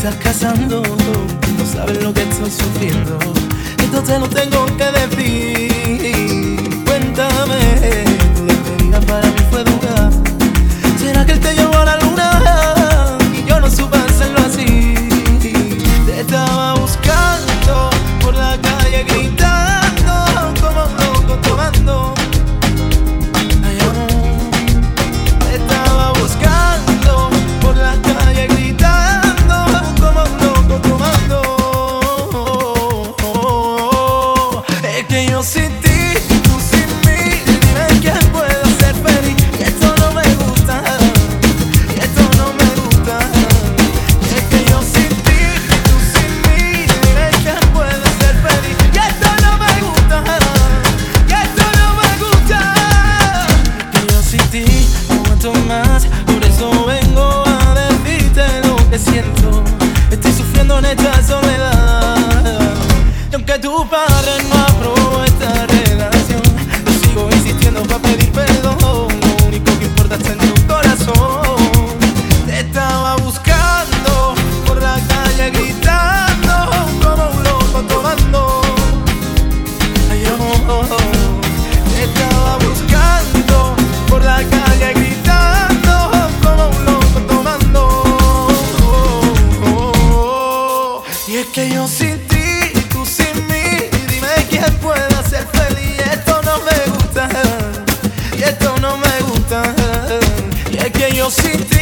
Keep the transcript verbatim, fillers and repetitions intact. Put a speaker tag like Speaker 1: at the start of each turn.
Speaker 1: estás casando, no sabes lo que estoy sufriendo. Esto te lo tengo que decir. Cuéntame, tu despedida para mí fue dura. ¿Será que él te llevó a la luna y yo no supe hacerlo así? Te estaba buscando por la calle gritando como un loco tomando. Ay, amor. Te estaba buscando por la calle gritando como un loco tomando. Es que yo sin ti, tú sin mí, dime quién puedo ser feliz. Y esto no me gusta, y esto no me gusta. Es que yo sin ti, tú sin mí, dime quién puedo ser feliz. Y esto no me gusta, y esto no me gusta. Es que yo sin ti no aguanto más, por eso vengo a decirte lo que siento. Estoy sufriendo en esta soledad. Y aunque tu padre no aprobó esta relación, yo sigo insistiendo para pedir perdón. Lo único que importa está en tu corazón. Te estaba buscando por la calle gritando como un loco tomando. Ay, amor. Te estaba buscando por la calle gritando como un loco tomando. Y es que yo sin ti, tú sin mí, dime quién puede ser feliz. Esto no me gusta, y esto no me gusta. Y es que yo sin ti,